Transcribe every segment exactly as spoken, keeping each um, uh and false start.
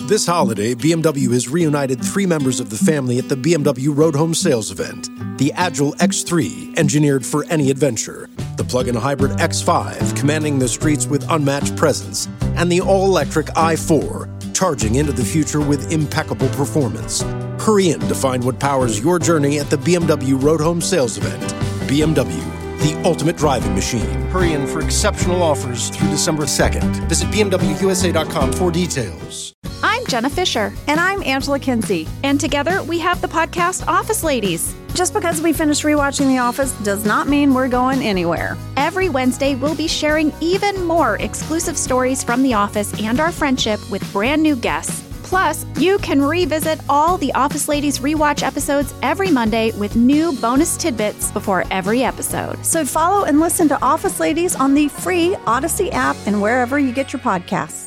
This holiday, B M W has reunited three members of the family at the B M W Road Home Sales event. The Agile X three, engineered for any adventure. The plug-in hybrid X five, commanding the streets with unmatched presence. And the all-electric i four, charging into the future with impeccable performance. Hurry in to find what powers your journey at the B M W Road Home Sales event. B M W, the ultimate driving machine. Hurry in for exceptional offers through December second. Visit B M W U S A dot com for details. I'm Jenna Fisher. And I'm Angela Kinsey. And together we have the podcast Office Ladies. Just because we finished rewatching The Office does not mean we're going anywhere. Every Wednesday, we'll be sharing even more exclusive stories from The Office and our friendship with brand new guests. Plus, you can revisit all the Office Ladies rewatch episodes every Monday with new bonus tidbits before every episode. So follow and listen to Office Ladies on the free Odyssey app and wherever you get your podcasts.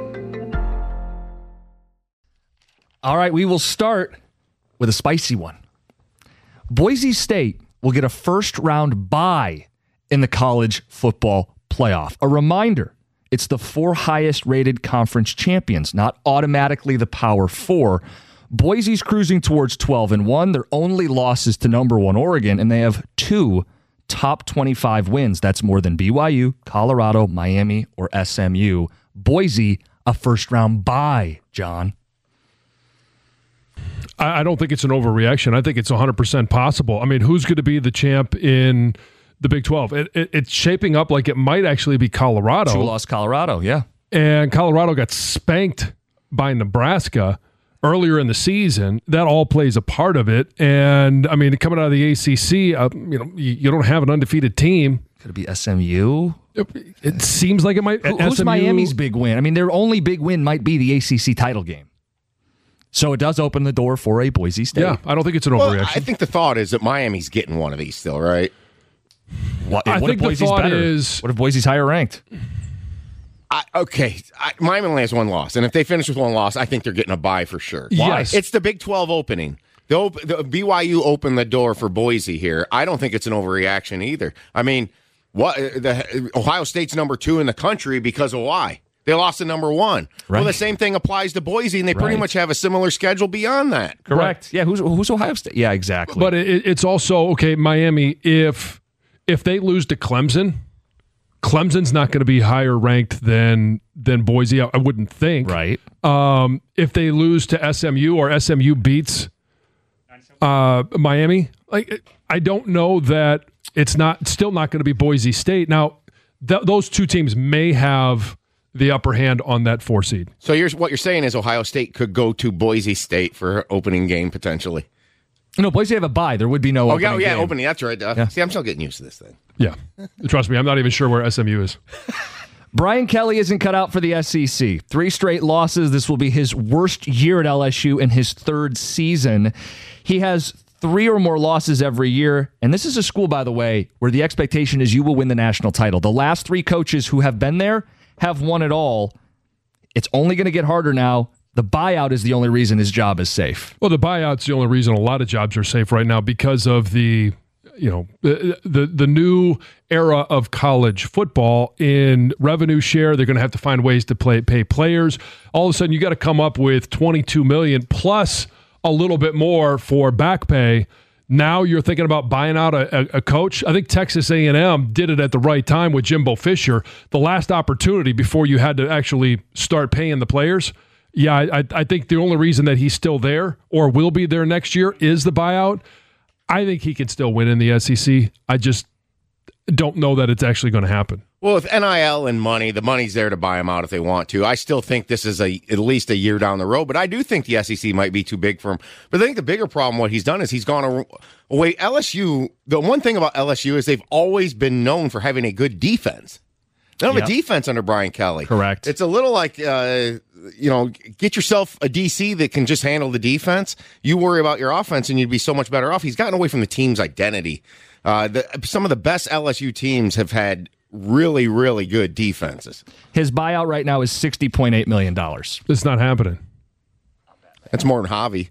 All right, we will start with a spicy one. Boise State will get a first-round bye in the college football playoff. A reminder, it's the four highest-rated conference champions, not automatically the Power Four. Boise's cruising towards twelve and one. Their only loss is to number one Oregon, and they have two top twenty-five wins. That's more than B Y U, Colorado, Miami, or S M U. Boise, a first-round bye, John. I don't think it's an overreaction. I think it's one hundred percent possible. I mean, who's going to be the champ in the Big twelve? It, it, it's shaping up like it might actually be Colorado. True loss Colorado, yeah. And Colorado got spanked by Nebraska earlier in the season. That all plays a part of it. And, I mean, coming out of the A C C, uh, you know, you, you don't have an undefeated team. Could it be S M U? It, it seems like it might. Who, who's S M U, Miami's big win? I mean, their only big win might be the A C C title game. So it does open the door for a Boise State. Yeah, I don't think it's an well, overreaction. I think the thought is that Miami's getting one of these still, right? What, I what think if Boise's the thought better? is... What if Boise's higher ranked? I, okay, I, Miami only has one loss, and if they finish with one loss, I think they're getting a bye for sure. Yes. It's the Big twelve opening. The, op- the B Y U opened the door for Boise here. I don't think it's an overreaction either. I mean, what the Ohio State's number two in the country because of why? They lost to number one. Right. Well, the same thing applies to Boise, and they pretty Right. much have a similar schedule beyond that. Correct. Right. Yeah, who's who's Ohio State? Yeah, exactly. But it, it's also, okay, Miami, if if they lose to Clemson, Clemson's not going to be higher ranked than than Boise, I, I wouldn't think. Right. Um, if they lose to S M U or S M U beats uh, Miami, like I don't know that it's not still not going to be Boise State. Now, th- those two teams may have the upper hand on that four seed. So you're, what you're saying is Ohio State could go to Boise State for opening game potentially. No, Boise have a bye. There would be no Oh, opening yeah, yeah, game. opening. That's right. Uh, Yeah. See, I'm still getting used to this thing. Yeah. Trust me, I'm not even sure where S M U is. Brian Kelly isn't cut out for the S E C. Three straight losses. This will be his worst year at L S U in his third season. He has three or more losses every year. And this is a school, by the way, where the expectation is you will win the national title. The last three coaches who have been there have won it all. It's only going to get harder now. The buyout is the only reason his job is safe. Well, the buyout's the only reason a lot of jobs are safe right now because of the, you know, the the, the new era of college football in revenue share. They're going to have to find ways to play, pay players. All of a sudden, you got to come up with twenty-two million dollars plus a little bit more for back pay. Now you're thinking about buying out a, a, a coach. I think Texas A and M did it at the right time with Jimbo Fisher. The last opportunity before you had to actually start paying the players. Yeah, I, I think the only reason that he's still there or will be there next year is the buyout. I think he can still win in the S E C. I just don't know that it's actually going to happen. Well, with N I L and money, the money's there to buy them out if they want to. I still think this is a at least a year down the road, but I do think the S E C might be too big for him. But I think the bigger problem, what he's done is he's gone away. L S U, the one thing about L S U is they've always been known for having a good defense. They don't have Yep. a defense under Brian Kelly. Correct. It's a little like, uh, you know, get yourself a D C that can just handle the defense. You worry about your offense, and you'd be so much better off. He's gotten away from the team's identity. Uh, the, some of the best L S U teams have had really, really good defenses. His buyout right now is sixty point eight million dollars. It's not happening. That's more than Javi.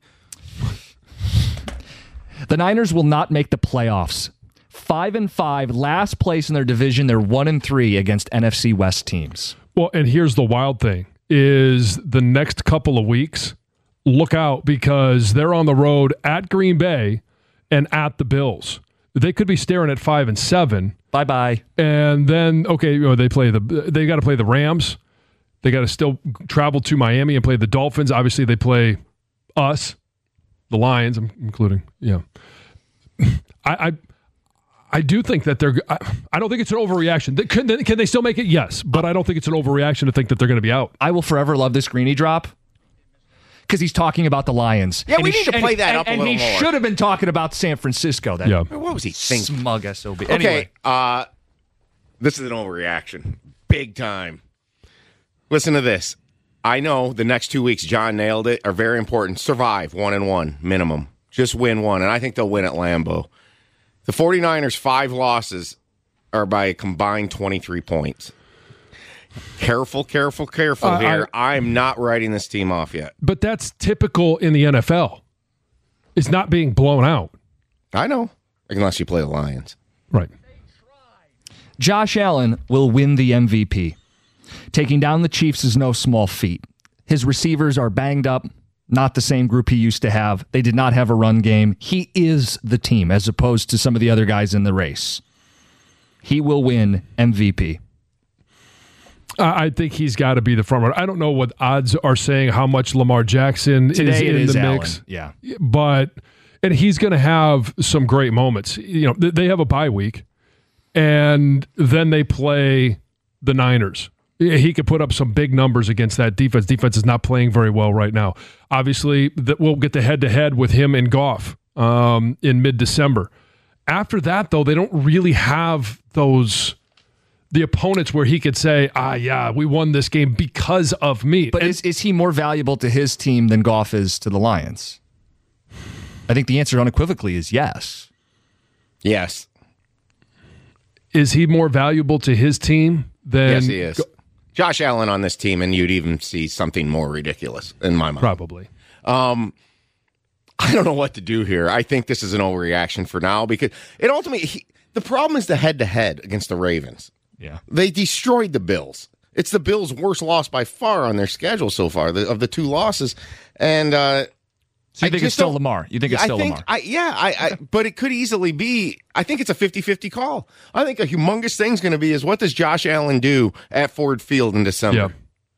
The Niners will not make the playoffs. Five and five, last place in their division. They're one and three against N F C West teams. Well, and here's the wild thing. is the next couple of weeks. Look out, because they're on the road at Green Bay and at the Bills. They could be staring at five and seven. Bye bye. And then okay, you know, they play the they got to play the Rams. They got to still travel to Miami and play the Dolphins. Obviously, they play us, the Lions, I'm including. Yeah, I, I I do think that they're. I, I don't think it's an overreaction. Can, can they still make it? Yes, but I don't think it's an overreaction to think that they're going to be out. I will forever love this Greeny drop because he's talking about the Lions. Yeah, and we he need to sh- play and, that and, up a and little he more. should have been talking about San Francisco. That Yeah. What was he thinking? smug S O B. Okay, Anyway, uh, this is an overreaction. Big time. Listen to this. I know the next two weeks, John nailed it, are very important. Survive one and one minimum. Just win one, and I think they'll win at Lambeau. The 49ers' five losses are by a combined twenty-three points. Careful, careful, careful Uh, here. I, I'm not writing this team off yet. But that's typical in the N F L. It's not being blown out. I know, unless you play the Lions. Right. Josh Allen will win the M V P. Taking down the Chiefs is no small feat. His receivers are banged up, not the same group he used to have. They did not have a run game. He is the team as opposed to some of the other guys in the race. He will win M V P. I think he's got to be the front runner. I don't know what odds are saying how much Lamar Jackson Today is it in is the Allen. mix. Yeah. But and he's going to have some great moments. You know, they have a bye week, and then they play the Niners. He could put up some big numbers against that defense. Defense is not playing very well right now. Obviously, that we'll get the head-to-head with him and Goff um, in mid-December. After that, though, they don't really have those the opponents where he could say, ah, yeah, we won this game because of me. But And- is, is he more valuable to his team than Goff is to the Lions? I think the answer unequivocally is yes. Yes. is he more valuable to his team than... Yes, he is. Josh Allen on this team, and you'd even see something more ridiculous in my mind. Probably. Um, I don't know what to do here. I think this is an overreaction for now because it ultimately, he, the problem is the head-to-head against the Ravens. Yeah. They destroyed the Bills. It's the Bills' worst loss by far on their schedule so far, the, of the two losses. And uh, So you I think just it's still don't- Lamar? You think it's I still think, Lamar? I, yeah, I, I, but it could easily be. I think it's a fifty-fifty call. I think a humongous thing's going to be is what does Josh Allen do at Ford Field in December? Yeah.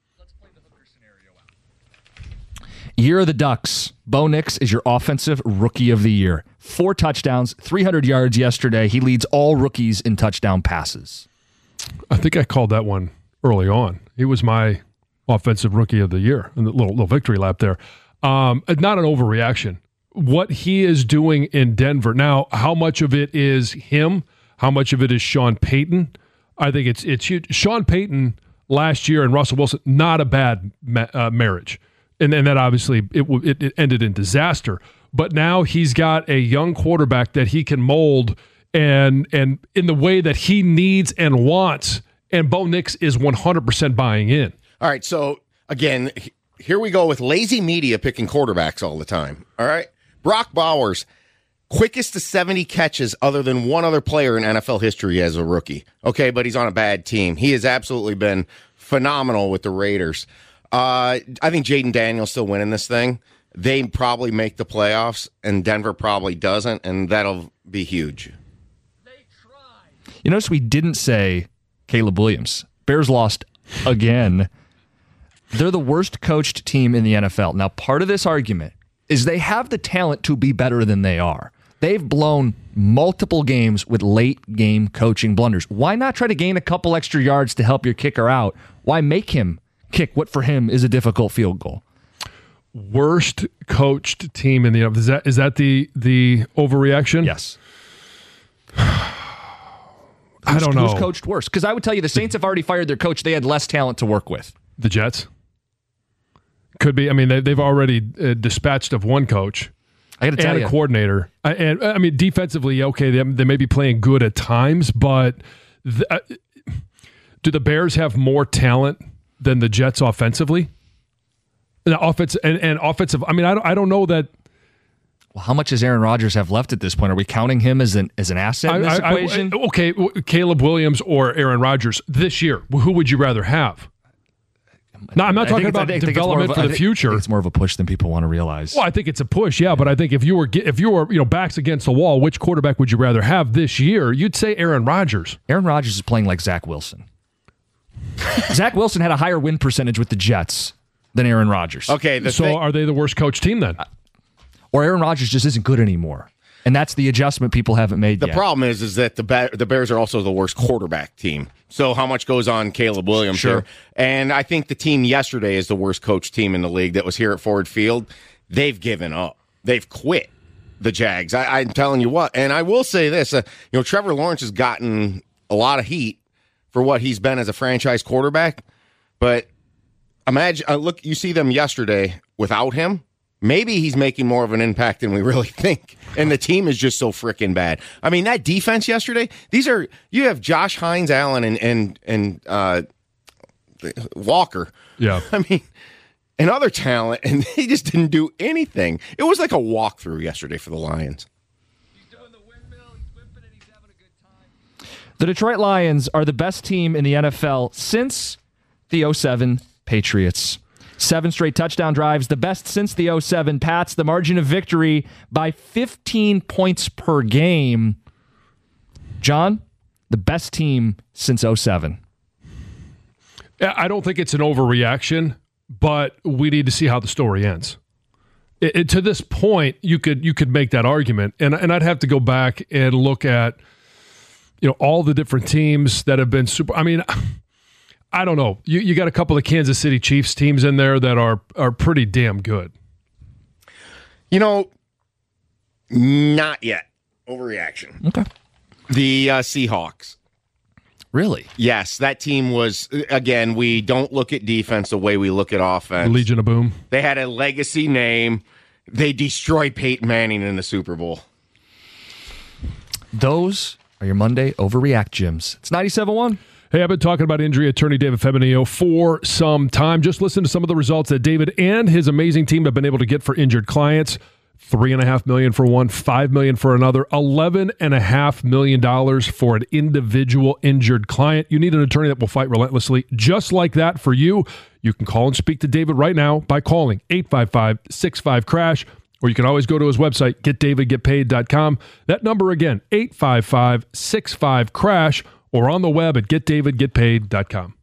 Year of the Ducks. Bo Nix is your offensive rookie of the year. Four touchdowns, three hundred yards yesterday. He leads all rookies in touchdown passes. I think I called that one early on. He was my offensive rookie of the year in the little, little victory lap there. Um, not an overreaction. What he is doing in Denver. Now, how much of it is him? How much of it is Sean Payton? I think it's it's huge. Sean Payton last year and Russell Wilson, not a bad ma- uh, marriage. And then that obviously it, w- it it ended in disaster. But now he's got a young quarterback that he can mold and and in the way that he needs and wants. And Bo Nix is one hundred percent buying in. All right, so again, h- here we go with lazy media picking quarterbacks all the time. All right, Brock Bowers, quickest to seventy catches other than one other player in N F L history as a rookie. Okay, but he's on a bad team. He has absolutely been phenomenal with the Raiders. Uh, I think Jaden Daniels still winning this thing. They probably make the playoffs, and Denver probably doesn't, and that'll be huge. You notice we didn't say Caleb Williams. Bears lost again. They're the worst coached team in the N F L. Now, part of this argument is they have the talent to be better than they are. They've blown multiple games with late game coaching blunders. Why not try to gain a couple extra yards to help your kicker out? Why make him kick what for him is a difficult field goal? Worst coached team in the is that is that the the overreaction? Yes. I don't know. Who's coached worse? Because I would tell you the Saints have already fired their coach. They had less talent to work with. The Jets could be. I mean, they, they've already uh, dispatched of one coach I got to tell and you. a coordinator. I, and I mean, defensively, okay, they, they may be playing good at times, but the, uh, do the Bears have more talent than the Jets offensively? And offense and, and offensive. I mean, I don't. I don't know that. Well, how much does Aaron Rodgers have left at this point? Are we counting him as an as an asset in this I- I- equation? I- okay, w- Caleb Williams or Aaron Rodgers this year. Who would you rather have? No, I'm not I talking think it's- about I think it's development more of a- for I the think- future. I think it's more of a push than people want to realize. Well, I think it's a push, yeah, but I think if you were if you were you know backs against the wall, which quarterback would you rather have this year? You'd say Aaron Rodgers. Aaron Rodgers is playing like Zach Wilson. Zach Wilson had a higher win percentage with the Jets than Aaron Rodgers. Okay, the So thing- are they the worst coach team then? Or Aaron Rodgers just isn't good anymore. And that's the adjustment people haven't made The yet. problem is, is that the Ba- the Bears are also the worst quarterback team. So how much goes on Caleb Williams Sure. here? And I think the team yesterday is the worst coach team in the league that was here at Ford Field. They've given up. They've quit. The Jags. I, I'm telling you what. And I will say this: uh, you know, Trevor Lawrence has gotten a lot of heat for what he's been as a franchise quarterback. But imagine, uh, look, you see them yesterday without him. Maybe he's making more of an impact than we really think. And the team is just so freaking bad. I mean, that defense yesterday, these are, you have Josh Hines, Allen, and, and, and uh, Walker. Yeah. I mean, and other talent, and they just didn't do anything. It was like a walkthrough yesterday for the Lions. The Detroit Lions are the best team in the N F L since the oh seven Patriots. Seven straight touchdown drives, the best since the oh seven Pats. The margin of victory by fifteen points per game. John, the best team since oh seven. I don't think it's an overreaction, but we need to see how the story ends. It, it, to this point, you could you could make that argument, and and I'd have to go back and look at you know all the different teams that have been super. I mean, I don't know. You you got a couple of Kansas City Chiefs teams in there that are are pretty damn good. You know, not yet. Overreaction. Okay. The uh, Seahawks. Really? Yes, that team was, again, we don't look at defense the way we look at offense. Legion of Boom. They had a legacy name. They destroyed Peyton Manning in the Super Bowl. Those are your Monday Overreact Gyms. It's ninety-seven point one. Hey, I've been talking about injury attorney David Feminio for some time. Just listen to some of the results that David and his amazing team have been able to get for injured clients. Three and a half million for one, five million for another, eleven and a half million dollars for an individual injured client. You need an attorney that will fight relentlessly, just like that for you. You can call and speak to David right now by calling eight five five, six five, crash, or you can always go to his website, get david get paid dot com. That number again, eight five five, six five, crash, or on the web at get david get paid dot com.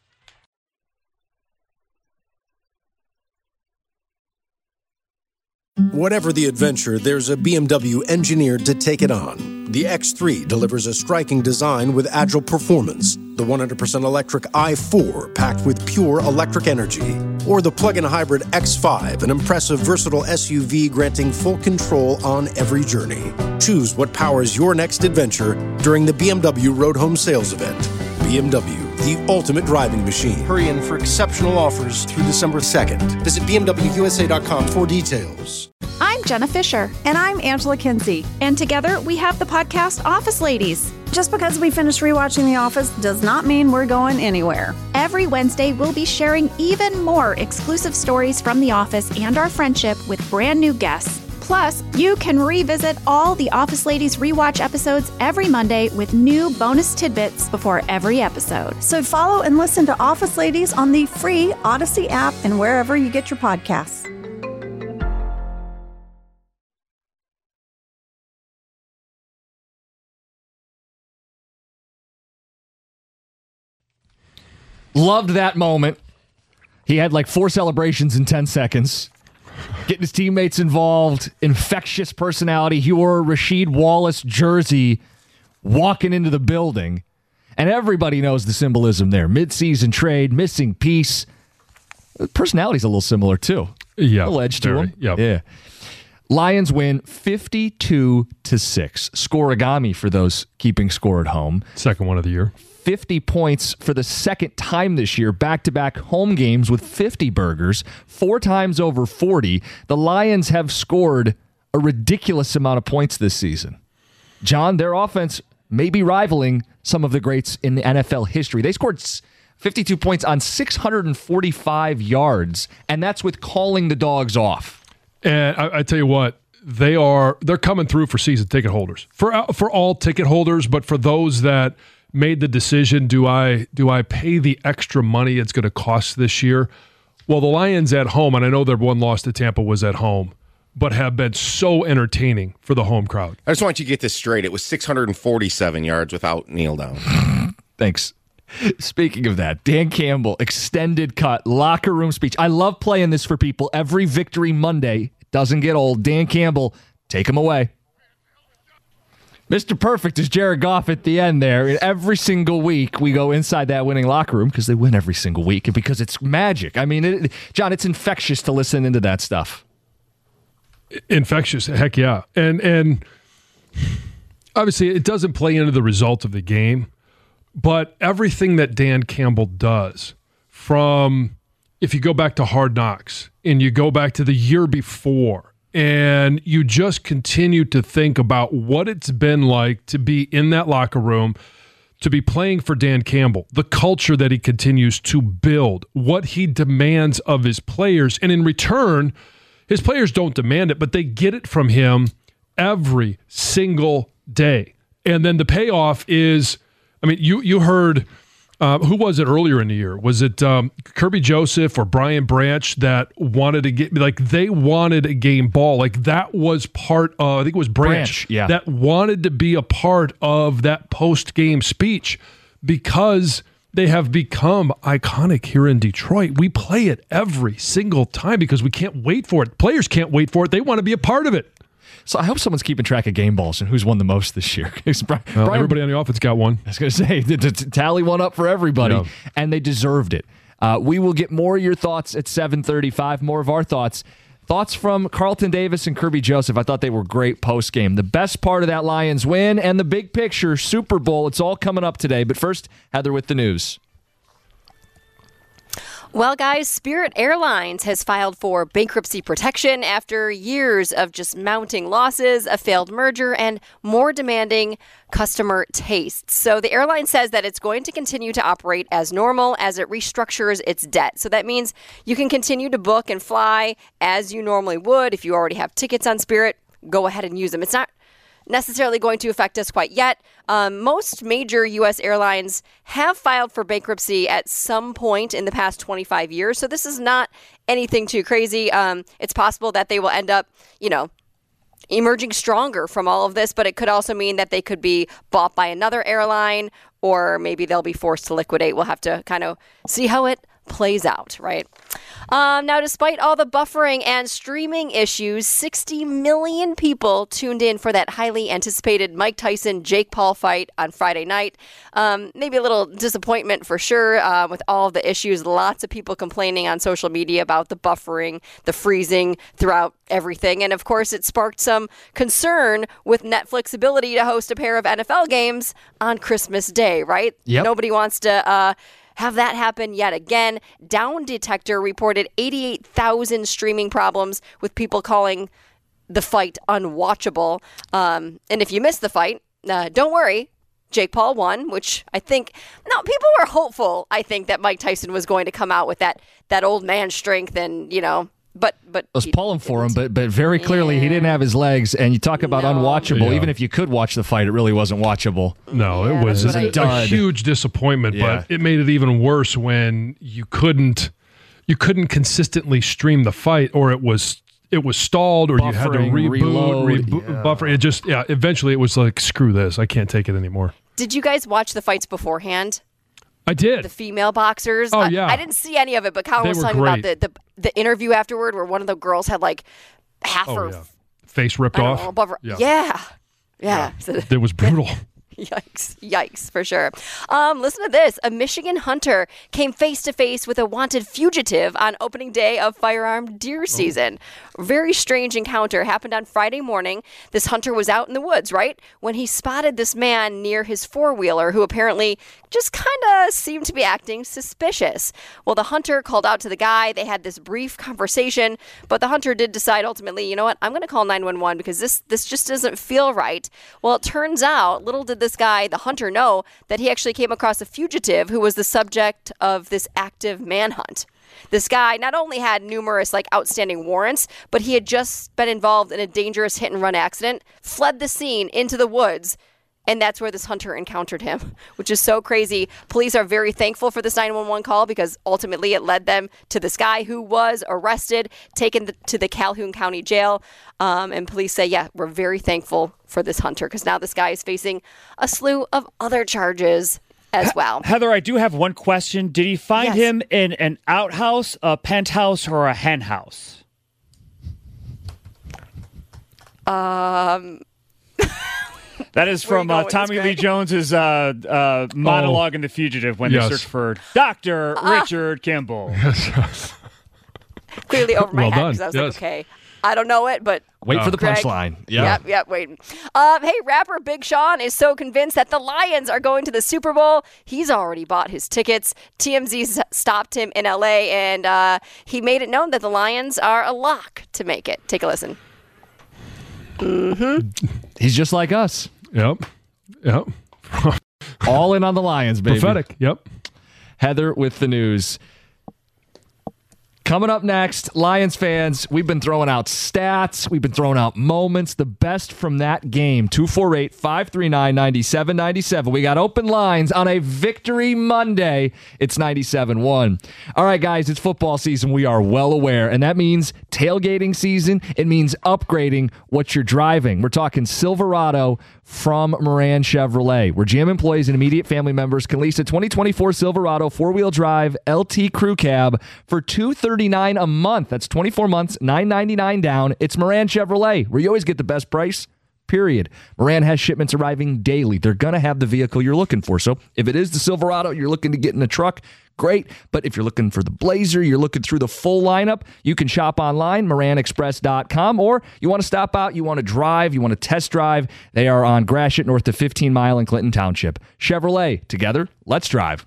Whatever the adventure, there's a B M W engineered to take it on. The X three delivers a striking design with agile performance. The one hundred percent electric i four packed with pure electric energy. Or the plug-in hybrid X five, an impressive versatile S U V granting full control on every journey. Choose what powers your next adventure during the B M W Road Home Sales Event. B M W, the ultimate driving machine. Hurry in for exceptional offers through December second. Visit B M W U S A dot com for details. I'm Jenna Fisher. And I'm Angela Kinsey. And together we have the podcast Office Ladies. Just because we finished rewatching The Office does not mean we're going anywhere. Every Wednesday, we'll be sharing even more exclusive stories from The Office and our friendship with brand new guests. Plus, you can revisit all the Office Ladies rewatch episodes every Monday with new bonus tidbits before every episode. So follow and listen to Office Ladies on the free Odyssey app and wherever you get your podcasts. Loved that moment. He had like four celebrations in ten seconds. Getting his teammates involved. Infectious personality. He wore a Rasheed Wallace jersey walking into the building. And everybody knows the symbolism there. Mid-season trade, missing piece. Personality's a little similar too. Yeah. A little edge to very, him. Yep. Yeah. Lions win fifty-two to six. Scoregami for those keeping score at home. Second one of the year. fifty points for the second time this year, back-to-back home games with fifty burgers, four times over forty. The Lions have scored a ridiculous amount of points this season. John, their offense may be rivaling some of the greats in the N F L history. They scored fifty-two points on six hundred forty-five yards, and that's with calling the dogs off. And I, I tell you what, they are they're coming through for season ticket holders. For for all ticket holders, but for those that made the decision, do I do I pay the extra money it's going to cost this year? Well, the Lions at home, and I know their one loss to Tampa was at home, but have been so entertaining for the home crowd. I just want you to get this straight. It was six hundred forty-seven yards without kneel down. Thanks. Speaking of that, Dan Campbell, extended cut, locker room speech. I love playing this for people every Victory Monday. It doesn't get old. Dan Campbell, take him away. Mister Perfect is Jared Goff at the end there. And every single week we go inside that winning locker room because they win every single week and because it's magic. I mean, it, John, it's infectious to listen into that stuff. Infectious, heck yeah. And and obviously it doesn't play into the result of the game, but everything that Dan Campbell does, from if you go back to Hard Knocks and you go back to the year before, and you just continue to think about what it's been like to be in that locker room, to be playing for Dan Campbell, the culture that he continues to build, what he demands of his players. And in return, his players don't demand it, but they get it from him every single day. And then the payoff is, I mean, you you heard, uh, who was it earlier in the year? Was it um, Kirby Joseph or Brian Branch that wanted to get, like they wanted a game ball. Like that was part of, I think it was Branch, Branch yeah. that wanted to be a part of that post-game speech because they have become iconic here in Detroit. We play it every single time because we can't wait for it. Players can't wait for it. They want to be a part of it. So I hope someone's keeping track of game balls and who's won the most this year. Brian, well, everybody on the offense got one. I was going to say, to, to tally one up for everybody, yeah. And they deserved it. Uh, we will get more of your thoughts at seven thirty-five, more of our thoughts. Thoughts from Carlton Davis and Kirby Joseph. I thought they were great post-game. The best part of that Lions win and the big picture, Super Bowl, it's all coming up today. But first, Heather with the news. Well, guys, Spirit Airlines has filed for bankruptcy protection after years of just mounting losses, a failed merger, and more demanding customer tastes. So the airline says that it's going to continue to operate as normal as it restructures its debt. So that means you can continue to book and fly as you normally would. If you already have tickets on Spirit, go ahead and use them. It's not necessarily going to affect us quite yet. Um, most major U S airlines have filed for bankruptcy at some point in the past twenty-five years. So this is not anything too crazy. Um, it's possible that they will end up, you know, emerging stronger from all of this, but it could also mean that they could be bought by another airline, or maybe they'll be forced to liquidate. We'll have to kind of see how it plays out, right? Um, now, despite all the buffering and streaming issues, sixty million people tuned in for that highly anticipated Mike Tyson-Jake Paul fight on Friday night. Um, maybe a little disappointment for sure uh, with all of the issues. Lots of people complaining on social media about the buffering, the freezing throughout everything. And of course, it sparked some concern with Netflix's ability to host a pair of N F L games on Christmas Day, right? Yep. Nobody wants to Uh, have that happen yet again. Down Detector reported eighty-eight thousand streaming problems with people calling the fight unwatchable. Um, and if you missed the fight, uh, don't worry. Jake Paul won, which I think, no, people were hopeful, I think, that Mike Tyson was going to come out with that that old man strength and, you know, But but I was pulling for him, but but very clearly yeah. he didn't have his legs. And you talk about no. unwatchable. Yeah. Even if you could watch the fight, it really wasn't watchable. No, yeah, it was a, I, a huge disappointment. Yeah. But it made it even worse when you couldn't you couldn't consistently stream the fight, or it was it was stalled, or Buffering, you had to reboot, reload, reboot yeah. buffer. It just yeah. Eventually, it was like, screw this. I can't take it anymore. Did you guys watch the fights beforehand? I did. The female boxers. Oh, yeah. I, I didn't see any of it, but Colin They was were talking great. about the, the the interview afterward where one of the girls had like half Oh, her yeah. Face ripped I don't off. know, above her. Yeah. Yeah. Yeah. So- It was brutal. Yikes. Yikes, for sure. Um, listen to this. A Michigan hunter came face-to-face with a wanted fugitive on opening day of firearm deer season. Oh. Very strange encounter. Happened on Friday morning. This hunter was out in the woods, right, when he spotted this man near his four-wheeler who apparently just kind of seemed to be acting suspicious. Well, the hunter called out to the guy. They had this brief conversation, but the hunter did decide ultimately, you know what, I'm going to call nine one one because this, this just doesn't feel right. Well, it turns out, little did this guy, the hunter, know that he actually came across a fugitive who was the subject of this active manhunt. This guy not only had numerous like outstanding warrants, but he had just been involved in a dangerous hit and run accident, fled the scene into the woods, And that's where this hunter encountered him, which is so crazy. Police are very thankful for this nine one one call because ultimately it led them to this guy who was arrested, taken to the Calhoun County Jail. Um, and police say, yeah, we're very thankful for this hunter because now this guy is facing a slew of other charges as well. Heather, I do have one question. Did he find Yes. him in an outhouse, a penthouse, or a hen house? Um... That is Where are you from going uh, with Tommy this, Lee Greg? Jones's uh, uh, monologue Oh. in The Fugitive when Yes. they search for Doctor Ah. Richard Kimball. Clearly over my Well head done. because I was Yes. like, okay, I don't know it, but Wait for the Greg. punchline. Yeah. Yep, yep, waiting. Uh, hey, rapper Big Sean is so convinced that the Lions are going to the Super Bowl, he's already bought his tickets. T M Z s- stopped him in L A, and uh, he made it known that the Lions are a lock to make it. Take a listen. Mm-hmm. He's just like us. Yep. Yep. All in on the Lions, baby. Prophetic. Yep. Heather with the news. Coming up next, Lions fans, we've been throwing out stats. We've been throwing out moments, the best from that game. two four eight, five three nine, nine seven nine seven. We got open lines on a Victory Monday. It's ninety-seven one. All right, guys, it's football season. We are well aware, and that means tailgating season. It means upgrading what you're driving. We're talking Silverado from Moran Chevrolet, where G M employees and immediate family members can lease a twenty twenty-four Silverado four-wheel drive L T Crew Cab for two hundred thirty-nine dollars a month. That's twenty-four months, nine ninety-nine down. It's Moran Chevrolet, where you always get the best price, period. Moran has shipments arriving daily. They're going to have the vehicle you're looking for. So if it is the Silverado you're looking to get in a truck, great. But if you're looking for the Blazer, you're looking through the full lineup, you can shop online, moran express dot com, or you want to stop out, you want to drive, you want to test drive. They are on Gratiot, north of fifteen mile in Clinton Township. Chevrolet, together, let's drive.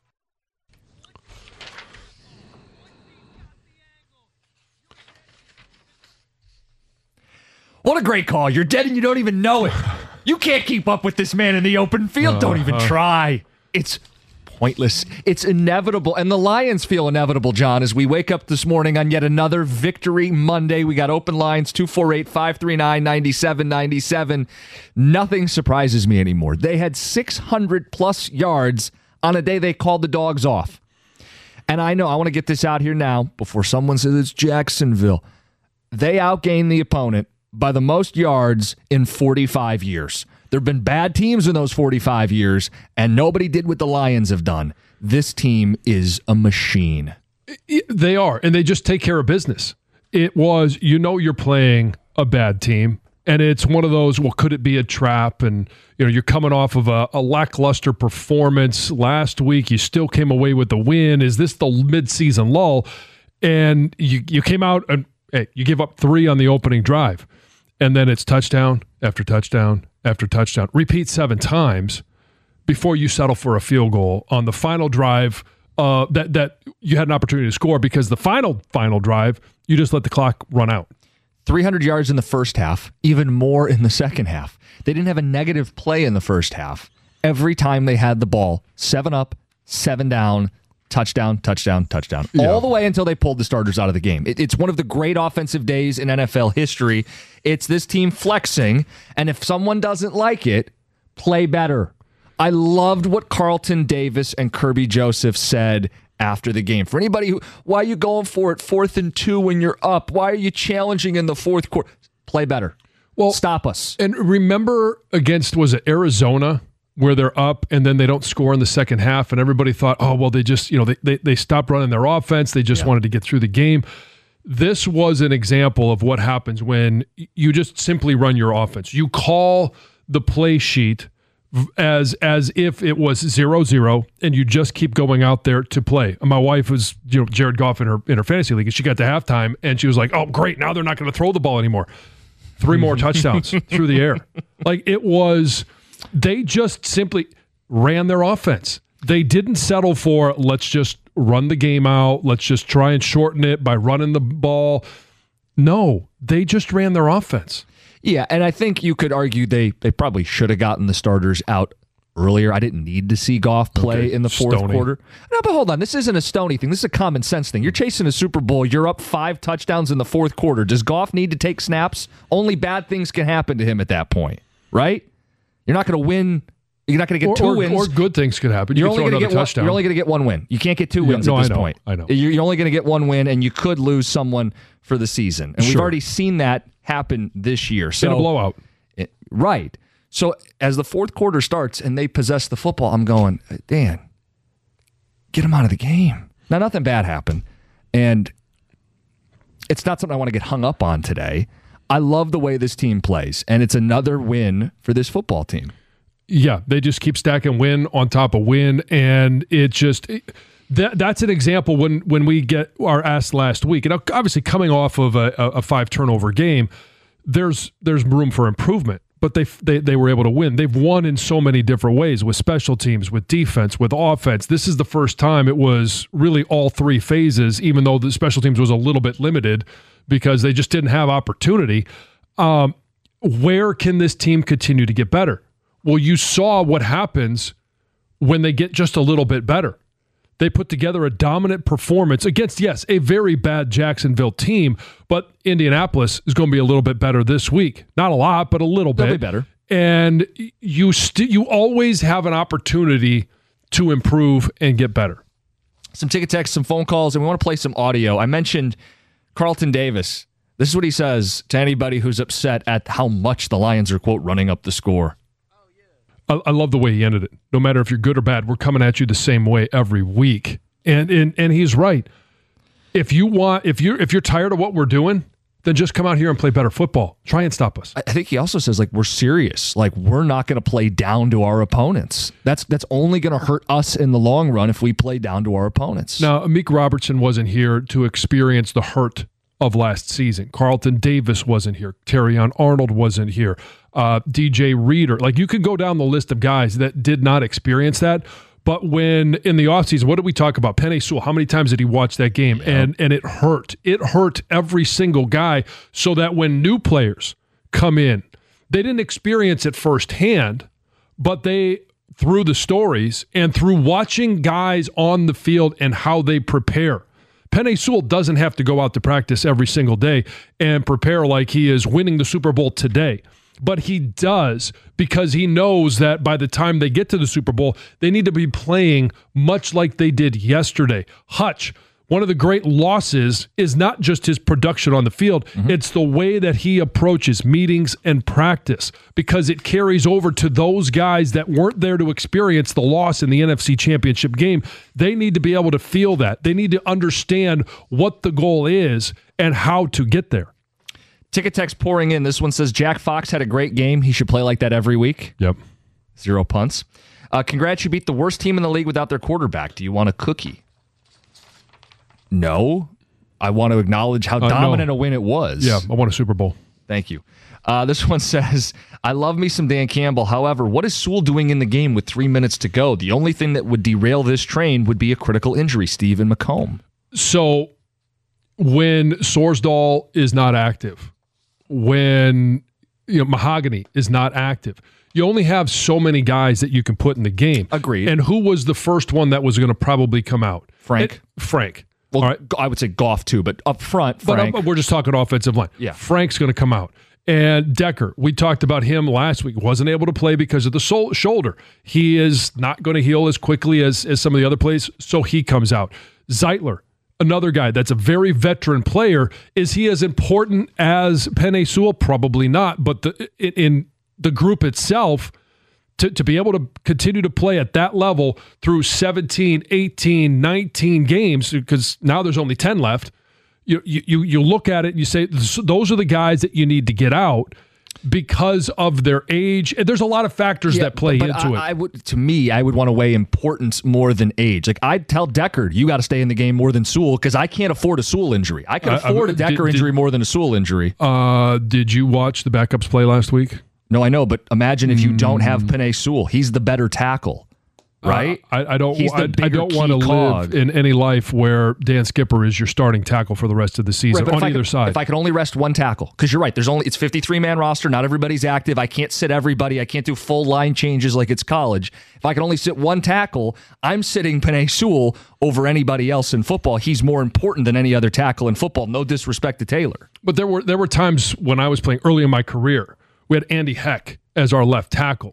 What a great call. You're dead and you don't even know it. You can't keep up with this man in the open field. Don't even try. It's pointless. It's inevitable. And the Lions feel inevitable, John, as we wake up this morning on yet another Victory Monday. We got open lines, two four eight, five three nine, nine seven nine seven. Nothing surprises me anymore. They had six hundred plus yards on a day they called the dogs off. And I know, I want to get this out here now before someone says it's Jacksonville. They outgained the opponent by the most yards in forty-five years. There have been bad teams in those forty-five years, and nobody did what the Lions have done. This team is a machine. They are, and they just take care of business. It was, you know, you're playing a bad team, and it's one of those, well, could it be a trap? And, you know, you're coming off of a, a lackluster performance last week. You still came away with the win. Is this the midseason lull? And you, you came out and, hey, you give up three on the opening drive. And then it's touchdown after touchdown after touchdown. Repeat seven times before you settle for a field goal on the final drive uh, that, that you had an opportunity to score, because the final, final drive, you just let the clock run out. three hundred yards in the first half, even more in the second half. They didn't have a negative play in the first half. Every time they had the ball, seven up, seven down, touchdown, touchdown, touchdown, Yeah. all the way until they pulled the starters out of the game. It, it's one of the great offensive days in N F L history. It's this team flexing, and if someone doesn't like it, play better. I loved what Carlton Davis and Kirby Joseph said after the game. For anybody who, why are you going for it fourth and two when you're up? Why are you challenging in the fourth quarter? Play better. Well, Stop us. And remember against, was it Arizona, where they're up and then they don't score in the second half, and everybody thought, oh, well, they just, you know, they they, they stopped running their offense. They just yeah. wanted to get through the game. This was an example of what happens when you just simply run your offense. You call the play sheet as as if it was zero zero, and you just keep going out there to play. My wife was, you know, Jared Goff in her in her fantasy league, and she got to halftime, and she was like, oh, great, now they're not going to throw the ball anymore. Three more touchdowns through the air. Like, it was, they just simply ran their offense. They didn't settle for, let's just run the game out, let's just try and shorten it by running the ball. No, they just ran their offense. Yeah, and I think you could argue they they probably should have gotten the starters out earlier. I didn't need to see Goff play okay. in the fourth Stoney. quarter. No, but hold on. This isn't a Stoney thing. This is a common sense thing. You're chasing a Super Bowl. You're up five touchdowns in the fourth quarter. Does Goff need to take snaps? Only bad things can happen to him at that point, right? You're not going to win. You're not going to get or, two or, wins. Or good things could happen. You You're can only throw going to another get one, touchdown. You're only going to get one win. You can't get two wins yeah, no, at this I know, point. I know. You're, you're only going to get one win, and you could lose someone for the season. And sure. we've already seen that happen this year. So in a blowout. It, right. So as the fourth quarter starts and they possess the football, I'm going, Dan, get them out of the game. Now, nothing bad happened. And it's not something I want to get hung up on today. I love the way this team plays, and it's another win for this football team. Yeah, they just keep stacking win on top of win, and it just it, that that's an example when when we get our asked last week, and obviously coming off of a, a five turnover game, there's there's room for improvement. But they, they they were able to win. They've won in so many different ways, with special teams, with defense, with offense. This is the first time it was really all three phases, even though the special teams was a little bit limited because they just didn't have opportunity. Um, where can this team continue to get better? Well, you saw what happens when they get just a little bit better. They put together a dominant performance against, yes, a very bad Jacksonville team, but Indianapolis is going to be a little bit better this week. Not a lot, but a little bit. They'll be better. And you st- you always have an opportunity to improve and get better. Some ticket texts, some phone calls, and we want to play some audio. I mentioned Carlton Davis. This is what he says to anybody who's upset at how much the Lions are, quote, running up the score. I, I love the way he ended it. No matter if you're good or bad, we're coming at you the same way every week. And and and he's right. If you want, if you're if you're tired of what we're doing, then just come out here and play better football. Try and stop us. I think he also says, like, we're serious. Like, we're not going to play down to our opponents. That's that's only going to hurt us in the long run if we play down to our opponents. Now, Amik Robertson wasn't here to experience the hurt of last season. Carlton Davis wasn't here. Terrion Arnold wasn't here. Uh, D J Reader. Like, you could go down the list of guys that did not experience that. But when in the offseason, what did we talk about? Penei Sewell, how many times did he watch that game? Yeah. And and it hurt. It hurt every single guy, so that when new players come in, they didn't experience it firsthand, but they, through the stories and through watching guys on the field and how they prepare. Penei Sewell doesn't have to go out to practice every single day and prepare like he is winning the Super Bowl today. But he does, because he knows that by the time they get to the Super Bowl, they need to be playing much like they did yesterday. Hutch, one of the great losses is not just his production on the field, mm-hmm. it's the way that he approaches meetings and practice, because it carries over to those guys that weren't there to experience the loss in the N F C Championship game. They need to be able to feel that. They need to understand what the goal is and how to get there. Ticket text pouring in. This one says, Jack Fox had a great game. He should play like that every week. Yep. Zero punts. Uh, congrats, you beat the worst team in the league without their quarterback. Do you want a cookie? No. I want to acknowledge how uh, dominant no. a win it was. Yeah, I want a Super Bowl. Thank you. Uh, this one says, I love me some Dan Campbell. However, what is Sewell doing in the game with three minutes to go? The only thing that would derail this train would be a critical injury, Stephen McComb. So when Sorsdahl is not active, when you know Mahogany is not active, you only have so many guys that you can put in the game. Agreed. And who was the first one that was going to probably come out? Frank. It, Frank. Well, all right. I would say Goff too, but up front, Frank. But uh, we're just talking offensive line. Yeah. Frank's going to come out. And Decker, we talked about him last week, wasn't able to play because of the sol- shoulder. He is not going to heal as quickly as, as some of the other plays, so he comes out. Zeitler, another guy that's a very veteran player. Is he as important as Penei Sewell? Probably not. But the, in, in the group itself, to, to be able to continue to play at that level through seventeen, eighteen, nineteen games, because now there's only ten left, you, you, you look at it and you say, those are the guys that you need to get out because of their age. And there's a lot of factors yeah, that play but, but into I, it. I would, to me, I would want to weigh importance more than age. Like, I'd tell Deckard, you got to stay in the game more than Sewell, because I can't afford a Sewell injury. I can Uh, afford uh, a Decker did- injury did- more than a Sewell injury. Uh, did you watch the backups play last week? No, I know, but imagine if you don't have Penei Sewell. He's the better tackle, right? Uh, I, I don't. He's the I, I bigger don't want to key live cog. in any life where Dan Skipper is your starting tackle for the rest of the season Right, but on if I either could- side. If I could only rest one tackle, because you're right, there's only it's fifty-three man roster. Not everybody's active. I can't sit everybody. I can't do full line changes like it's college. If I can only sit one tackle, I'm sitting Penei Sewell over anybody else in football. He's more important than any other tackle in football. No disrespect to Taylor. But there were there were times when I was playing early in my career, we had Andy Heck as our left tackle.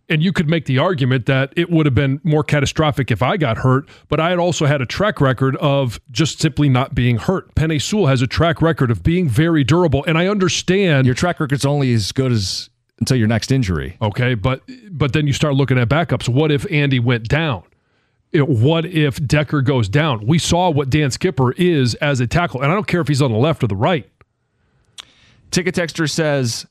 And you could make the argument that it would have been more catastrophic if I got hurt, but I had also had a track record of just simply not being hurt. Penei Sewell has a track record of being very durable, and I understand your track record's only as good as until your next injury. Okay, but but then you start looking at backups. What if Andy went down? You know, what if Decker goes down? We saw what Dan Skipper is as a tackle, and I don't care if he's on the left or the right. Ticket Texter says,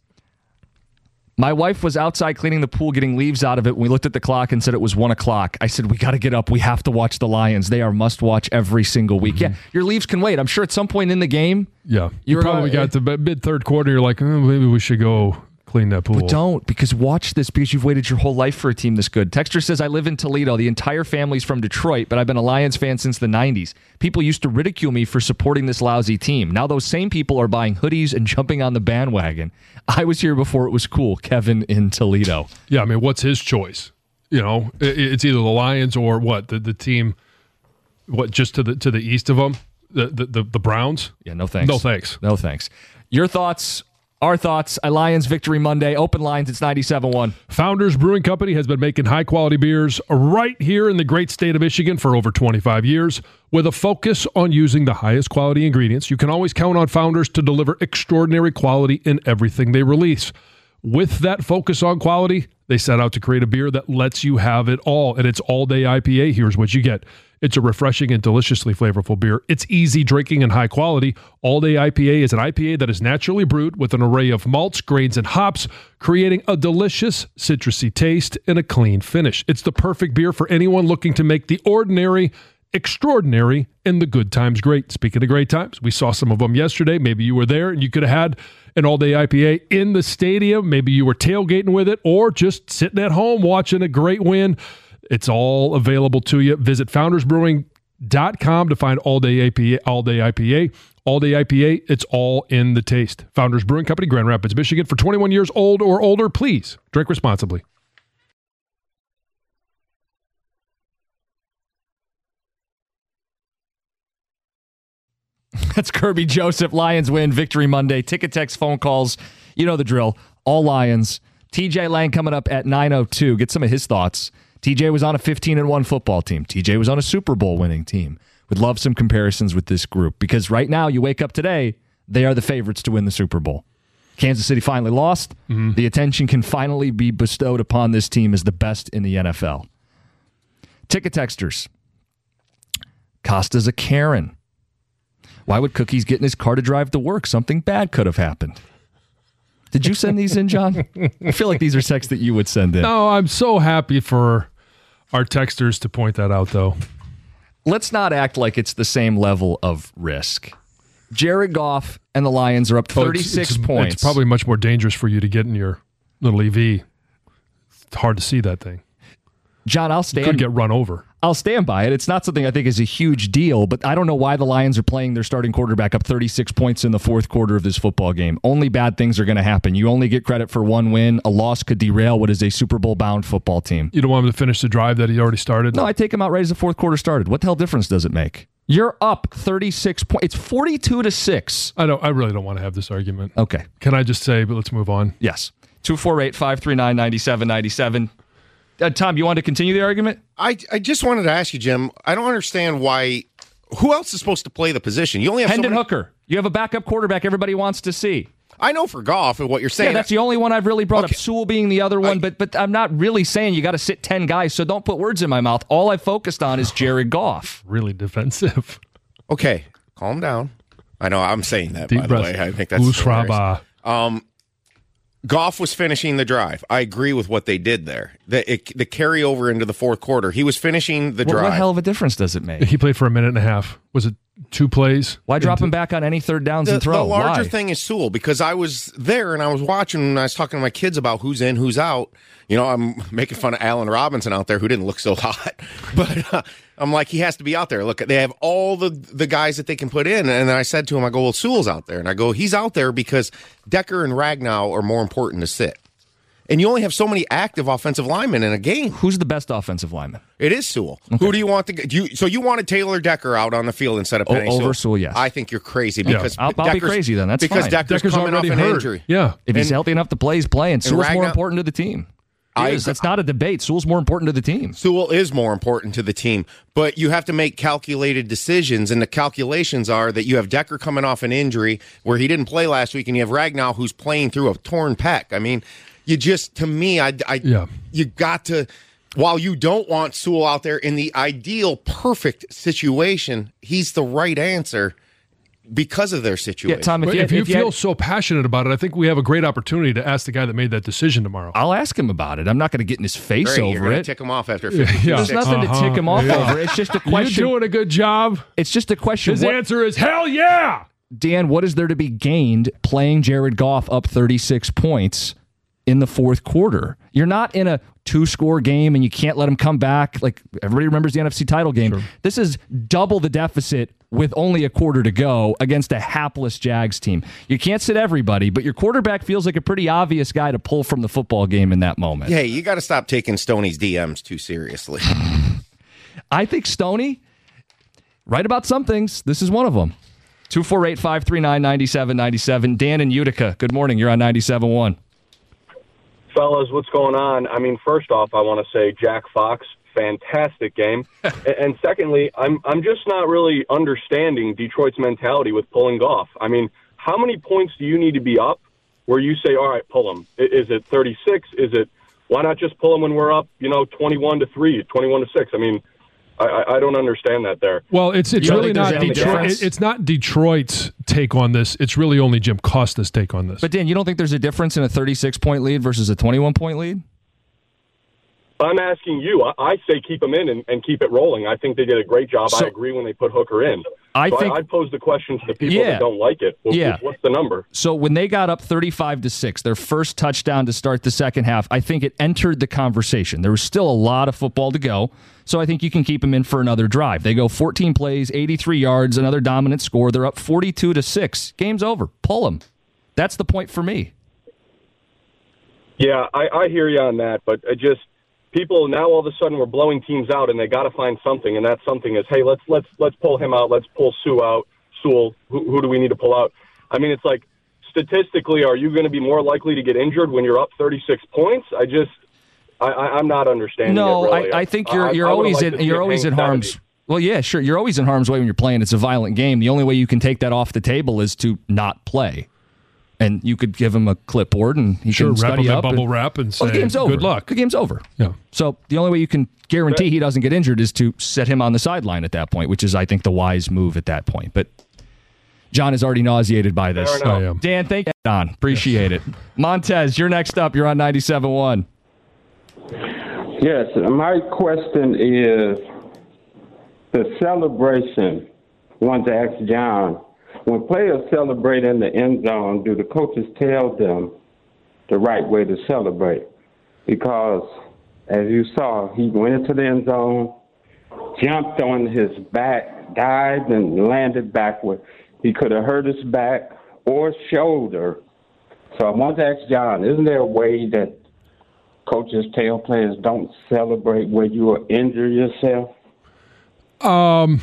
my wife was outside cleaning the pool, getting leaves out of it. We looked at the clock and said it was one o'clock. I said, we got to get up. We have to watch the Lions. They are must watch every single week. Mm-hmm. Yeah, your leaves can wait. I'm sure at some point in the game. Yeah, you probably got to mid third quarter. You're like, oh, maybe we should go clean that pool. But don't, because watch this, because you've waited your whole life for a team this good. Texter says, I live in Toledo. The entire family's from Detroit, but I've been a Lions fan since the nineties. People used to ridicule me for supporting this lousy team. Now those same people are buying hoodies and jumping on the bandwagon. I was here before it was cool. Kevin in Toledo. Yeah, I mean, what's his choice? You know, it's either the Lions or what? The the team, what, just to the to the east of them? The the, the, the Browns? Yeah, no thanks. No thanks. No thanks. Your thoughts? Our thoughts, a Lions victory Monday. Open lines, it's ninety-seven one. Founders Brewing Company has been making high-quality beers right here in the great state of Michigan for over twenty-five years. With a focus on using the highest quality ingredients, you can always count on Founders to deliver extraordinary quality in everything they release. With that focus on quality, they set out to create a beer that lets you have it all, and it's all-day I P A. Here's what you get. It's a refreshing and deliciously flavorful beer. It's easy drinking and high quality. All Day I P A is an I P A that is naturally brewed with an array of malts, grains, and hops, creating a delicious citrusy taste and a clean finish. It's the perfect beer for anyone looking to make the ordinary extraordinary and the good times great. Speaking of great times, we saw some of them yesterday. Maybe you were there and you could have had an all-day I P A in the stadium. Maybe you were tailgating with it or just sitting at home watching a great win. It's all available to you. Visit founders brewing dot com to find all-day I P A. All-day I P A. All-day I P A, it's all in the taste. Founders Brewing Company, Grand Rapids, Michigan. For twenty-one years old or older, please drink responsibly. That's Kirby Joseph. Lions win. Victory Monday. Ticket text phone calls. You know the drill. All Lions. T J Lang coming up at nine oh two. Get some of his thoughts. T J was on a fifteen and one football team. T J was on a Super Bowl winning team. Would love some comparisons with this group because right now you wake up today, they are the favorites to win the Super Bowl. Kansas City finally lost. Mm-hmm. The attention can finally be bestowed upon this team as the best in the N F L. Ticket texters. Costa's a Karen. Why would Cookie's get in his car to drive to work? Something bad could have happened. Did you send these in, John? I feel like these are texts that you would send in. No, I'm so happy for our texters to point that out, though. Let's not act like it's the same level of risk. Jared Goff and the Lions are up thirty-six oh, it's, it's, points. It's probably much more dangerous for you to get in your little E V. It's hard to see that thing. John, I'll stand. You could get run over. I'll stand by it. It's not something I think is a huge deal, but I don't know why the Lions are playing their starting quarterback up thirty-six points in the fourth quarter of this football game. Only bad things are going to happen. You only get credit for one win. A loss could derail what is a Super Bowl-bound football team. You don't want him to finish the drive that he already started? No, I take him out right as the fourth quarter started. What the hell difference does it make? You're up thirty-six points. It's forty-two to six. I don't. I really don't want to have this argument. Okay. Can I just say, but let's move on? Yes. two four eight, five three nine, nine seven nine seven. Uh, Tom, you want to continue the argument? I, I just wanted to ask you, Jim, I don't understand why, who else is supposed to play the position? You only have Hendon so many... Hooker. You have a backup quarterback everybody wants to see. I know for Goff and what you're saying. Yeah, that's the only one I've really brought okay. up. Sewell being the other one, I, but but I'm not really saying you got to sit ten guys, so don't put words in my mouth. All I focused on is Jared Goff. Really defensive. Okay, calm down. I know I'm saying that, Deep by breath. the way. I think that's Bushraba. Um Goff was finishing the drive. I agree with what they did there. The, it, the carryover into the fourth quarter. He was finishing the what, drive. What hell of a difference does it make? He played for a minute and a half. Was it two plays? Why drop him back on any third downs the, and throw? The larger Why? thing is Sewell, because I was there and I was watching and I was talking to my kids about who's in, who's out. You know, I'm making fun of Allen Robinson out there who didn't look so hot. But uh, I'm like, he has to be out there. Look, they have all the, the guys that they can put in. And I said to him, I go, well, Sewell's out there. And I go, he's out there because Decker and Ragnow are more important to sit. And you only have so many active offensive linemen in a game. Who's the best offensive lineman? It is Sewell. Okay. Who do you want to get? Do you, so you wanted Taylor Decker out on the field instead of Penei o- Sewell? Over Sewell, yes. I think you're crazy because yeah. I'll, I'll be crazy then. That's because fine. Decker's, Decker's coming off an hurt. injury. Yeah, if he's and, healthy enough to play, he's playing. Sewell's Ragnow, more important to the team. I, is. That's not a debate. Sewell's more important to the team. Sewell is more important to the team, but you have to make calculated decisions, and the calculations are that you have Decker coming off an injury where he didn't play last week, and you have Ragnow who's playing through a torn pec. I mean, you just, to me, I, I yeah. you got to, while you don't want Sewell out there in the ideal, perfect situation, he's the right answer because of their situation. Yeah, Tom, if if you, you, if you feel had, so passionate about it, I think we have a great opportunity to ask the guy that made that decision tomorrow. I'll ask him about it. I'm not going to get in his face Great, over you're gonna it. tick him off after fifty-two. Yeah. There's nothing Uh-huh. to tick him off Yeah. over. It's just a question. You're doing a good job. It's just a question. His what, answer is hell yeah. Dan, what is there to be gained playing Jared Goff up thirty-six points in the fourth quarter? You're not in a two-score game, and you can't let him come back. Like, everybody remembers the N F C title game. Sure. This is double the deficit with only a quarter to go against a hapless Jags team. You can't sit everybody, but your quarterback feels like a pretty obvious guy to pull from the football game in that moment. Hey, you got to stop taking Stoney's D Ms too seriously. I think Stoney, right about some things, this is one of them. two four eight, five three nine, nine seven nine seven. Dan in Utica, good morning. You're on ninety-seven point one. Fellas, what's going on? I mean, first off, I want to say Jack Fox, fantastic game. And secondly, I'm I'm just not really understanding Detroit's mentality with pulling Goff. I mean, how many points do you need to be up where you say, all right, pull him? Is it thirty-six? Is it, why not just pull him when we're up, you know, twenty-one to three, twenty-one to six? I mean, I, I don't understand that there. Well, it's it's You don't really think there's not any Detroit. difference? it- It's not Detroit's take on this. It's really only Jim Costa's take on this. But Dan, you don't think there's a difference in a thirty-six point lead versus a twenty-one point lead? I'm asking you. I, I say keep them in and, and keep it rolling. I think they did a great job. So- I agree when they put Hooker in. I so think- I, I'd pose the question to the people Yeah. that don't like it. Well, Yeah. What's the number? So when they got up thirty-five to six, their first touchdown to start the second half, I think it entered the conversation. There was still a lot of football to go, so I think you can keep them in for another drive. They go fourteen plays, eighty-three yards, another dominant score. They're up forty-two to six. Game's over. Pull them. That's the point for me. Yeah, I, I hear you on that, but it just people now all of a sudden we're blowing teams out, and they got to find something, and that something is, hey, let's let's let's pull him out, let's pull Sue out, Sewell. Who, who do we need to pull out? I mean, it's like statistically, are you going to be more likely to get injured when you're up thirty-six points? I just, I, I, I'm not understanding. No, it really. I, I think you're I- you're I would've always liked in to see you're it always hang in harm's. seventy. Well, yeah, sure. You're always in harm's way when you're playing. It's a violent game. The only way you can take that off the table is to not play. And you could give him a clipboard and he Sure, can wrap study him in up. bubble and, wrap and well, the say, game's over. "Good luck." The game's over. Yeah. So the only way you can guarantee he doesn't get injured is to set him on the sideline at that point, which is, I think, the wise move at that point. But John is already nauseated by this. Fair enough. I am. Dan, thank you, Don. Appreciate it. Montez, you're next up. You're on ninety-seven point one. Yes, my question is the celebration. I want to ask John, when players celebrate in the end zone, do the coaches tell them the right way to celebrate? Because, as you saw, he went into the end zone, jumped on his back, dived, and landed backward. He could have hurt his back or shoulder. So I want to ask John, isn't there a way that coaches tell players don't celebrate where you will injure yourself? Um,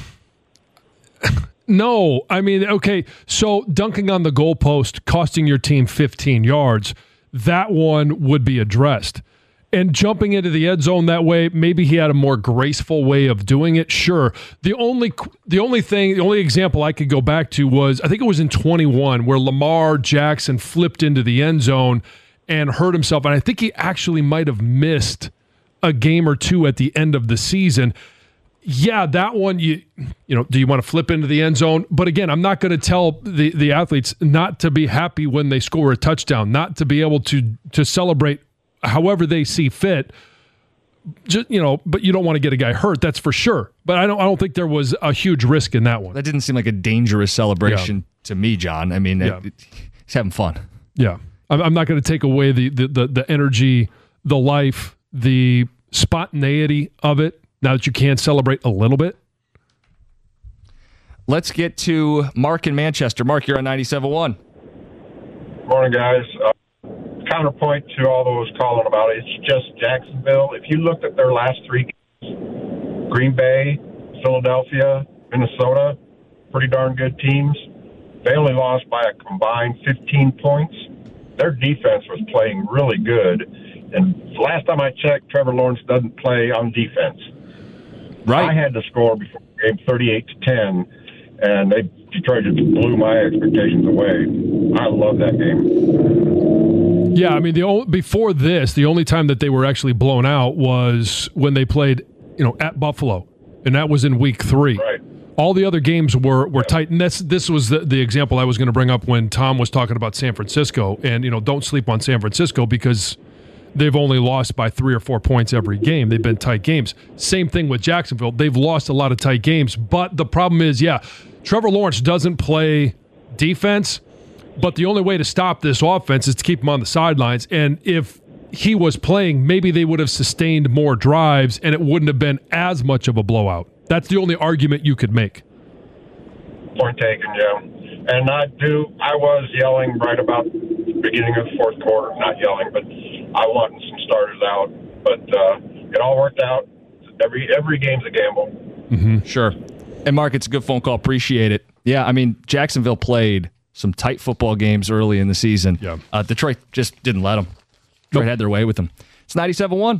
no, I mean, okay, so dunking on the goalpost, costing your team fifteen yards, that one would be addressed. And jumping into the end zone that way, maybe he had a more graceful way of doing it. Sure. The only the only thing, the only example I could go back to was, I think it was in twenty-one, where Lamar Jackson flipped into the end zone and hurt himself. And I think he actually might have missed a game or two at the end of the season. Yeah, that one, you you know, do you want to flip into the end zone? But again, I'm not going to tell the, the athletes not to be happy when they score a touchdown, not to be able to to celebrate however they see fit. Just, you know, but you don't want to get a guy hurt, that's for sure. But I don't I don't think there was a huge risk in that one. That didn't seem like a dangerous celebration Yeah. to me, John. I mean, Yeah. it, he's having fun. Yeah. I'm, I'm not going to take away the, the the the energy, the life, the spontaneity of it. Now that you can celebrate a little bit. Let's get to Mark in Manchester. Mark, you're on ninety-seven point one. Morning, guys. Uh, counterpoint to all those calling about it, it's just Jacksonville. If you looked at their last three games, Green Bay, Philadelphia, Minnesota, pretty darn good teams. They only lost by a combined fifteen points. Their defense was playing really good. And last time I checked, Trevor Lawrence doesn't play on defense. Right. I had to score before the game thirty-eight to ten, and they Detroit just blew my expectations away. I love that game. Yeah, I mean, the only, before this, the only time that they were actually blown out was when they played, you know, at Buffalo, and that was in week three. Right. All the other games were were tight, and this this was the, the example I was going to bring up when Tom was talking about San Francisco, and you know, don't sleep on San Francisco because they've only lost by three or four points every game. They've been tight games. Same thing with Jacksonville. They've lost a lot of tight games, but the problem is, yeah, Trevor Lawrence doesn't play defense, but the only way to stop this offense is to keep him on the sidelines, and if he was playing, maybe they would have sustained more drives, and it wouldn't have been as much of a blowout. That's the only argument you could make. Point taken, yeah. And I do. I was yelling right about the beginning of the fourth quarter. Not yelling, but I wanted some starters out. But uh, it all worked out. Every every game's a gamble. Mm-hmm. Sure. And Mark, it's a good phone call. Appreciate it. Yeah, I mean, Jacksonville played some tight football games early in the season. Yeah. Uh, Detroit just didn't let them. Detroit nope. had their way with them. It's ninety-seven one.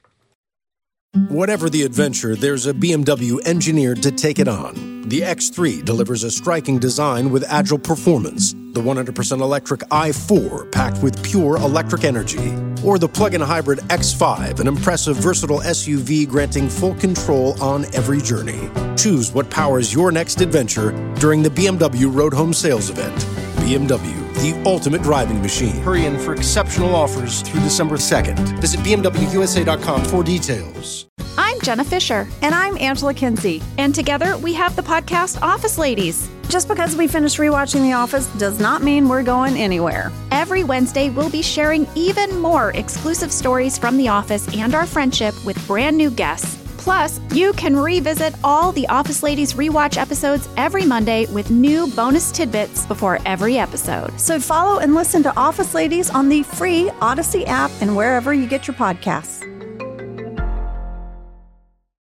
Whatever the adventure, there's a B M W engineered to take it on. The X three delivers a striking design with agile performance. The one hundred percent electric i four packed with pure electric energy. Or the plug-in hybrid X five, an impressive, versatile S U V granting full control on every journey. Choose what powers your next adventure during the B M W Road Home Sales Event. B M W, the ultimate driving machine. Hurry in for exceptional offers through December second. Visit B M W U S A dot com for details. I'm Jenna Fisher. And I'm Angela Kinsey. And together we have the podcast Office Ladies. Just because we finished rewatching The Office does not mean we're going anywhere. Every Wednesday, we'll be sharing even more exclusive stories from The Office and our friendship with brand new guests. Plus, you can revisit all the Office Ladies rewatch episodes every Monday with new bonus tidbits before every episode. So follow and listen to Office Ladies on the free Odyssey app and wherever you get your podcasts.